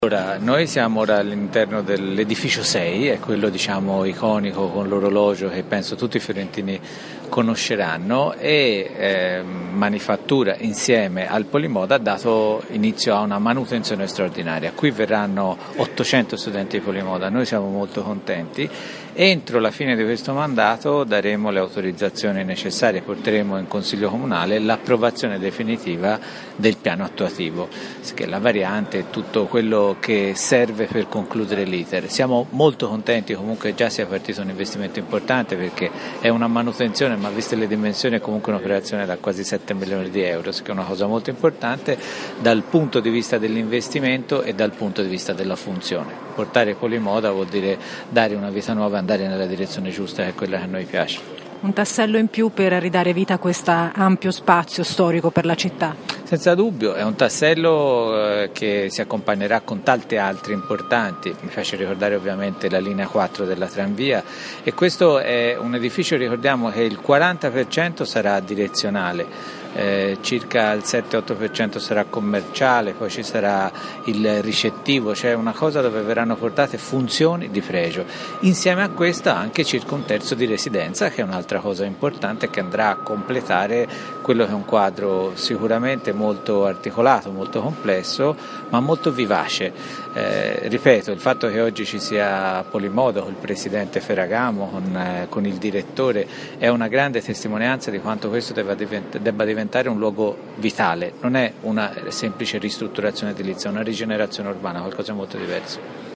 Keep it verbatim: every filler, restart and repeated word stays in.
Allora, noi siamo ora all'interno dell'edificio sei, è quello diciamo iconico con l'orologio che penso tutti i fiorentini conosceranno e eh, Manifattura insieme al Polimoda ha dato inizio a una manutenzione straordinaria. Qui verranno ottocento studenti di Polimoda, noi siamo molto contenti. Entro la fine di questo mandato daremo le autorizzazioni necessarie, porteremo in Consiglio Comunale l'approvazione definitiva del piano attuativo, che è la variante e tutto quello che serve per concludere l'iter. Siamo molto contenti comunque già sia partito un investimento importante perché è una manutenzione, ma viste le dimensioni è comunque un'operazione da quasi sette milioni di euro, che è una cosa molto importante dal punto di vista dell'investimento e dal punto di vista della funzione. Portare Polimoda vuol dire dare una vita nuova, andare nella direzione giusta, che è quella che a noi piace. Un tassello in più per ridare vita a questo ampio spazio storico per la città. Senza dubbio, è un tassello che si accompagnerà con tanti altri importanti. Mi piace ricordare ovviamente la linea quattro della tranvia e questo è un edificio, ricordiamo che il quaranta per cento sarà direzionale. Eh, circa il sette otto per cento sarà commerciale, poi ci sarà il ricettivo, cioè una cosa dove verranno portate funzioni di pregio. Insieme a questa anche circa un terzo di residenza, che è un'altra cosa importante che andrà a completare quello che è un quadro sicuramente molto articolato, molto complesso, ma molto vivace. Eh, ripeto, il fatto che oggi ci sia Polimoda con il presidente Ferragamo, con, eh, con il direttore, è una grande testimonianza di quanto questo debba, divent- debba diventare un luogo vitale, non è una semplice ristrutturazione edilizia, è una rigenerazione urbana, qualcosa di molto diverso.